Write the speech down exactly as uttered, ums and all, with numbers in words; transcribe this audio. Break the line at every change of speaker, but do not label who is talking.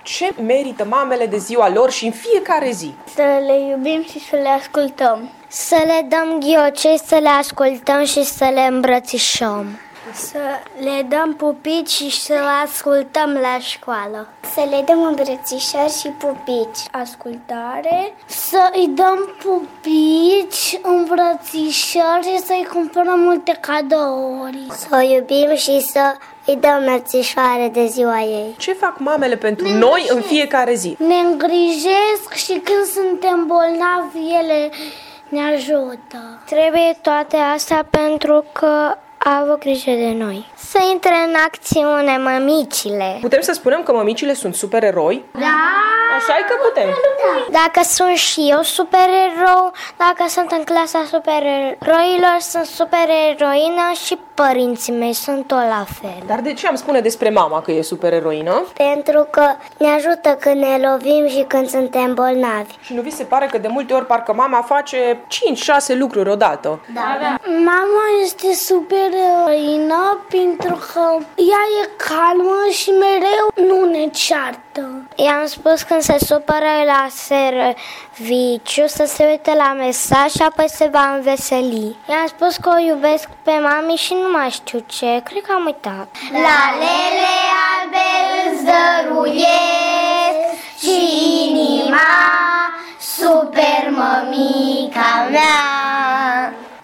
Ce merită mamele de ziua lor și în fiecare zi?
Să le iubim și să le ascultăm. Să le dăm ghiocei, să le ascultăm și să le îmbrățișăm. Să le dăm pupici și să le ascultăm la școală. Să le dăm îmbrățișări și pupici. Ascultare. Să îi dăm pupici, îmbrățișări și să-i cumpărăm multe cadouri. Să o iubim și să îi dăm mărțișoare de ziua ei.
Ce fac mamele pentru ne noi în fiecare zi?
Ne îngrijesc și când suntem bolnavi, ele ne ajută. Trebuie toate astea pentru că a avut grijă de noi. Să intre în acțiune mămicile.
Putem să spunem că mămicile sunt supereroi?
Da!
Așa e că putem.
Da. Dacă sunt și eu supererou, dacă sunt în clasa supereroilor, sunt supereroină și părinții mei sunt tot la fel.
Dar de ce am spune despre mama că e supereroină?
Pentru că ne ajută când ne lovim și când suntem bolnavi.
Și nu vi se pare că de multe ori parcă mama face cinci șase lucruri odată?
Da, da. Mama este supereroină pentru că ea e calmă și mereu nu ne ceartă. I-am spus când se supără la serviciu să se uite la mesaj și apoi se va înveseli. I-am spus că o iubesc pe mami și nu mai știu ce, cred că am uitat. La lele!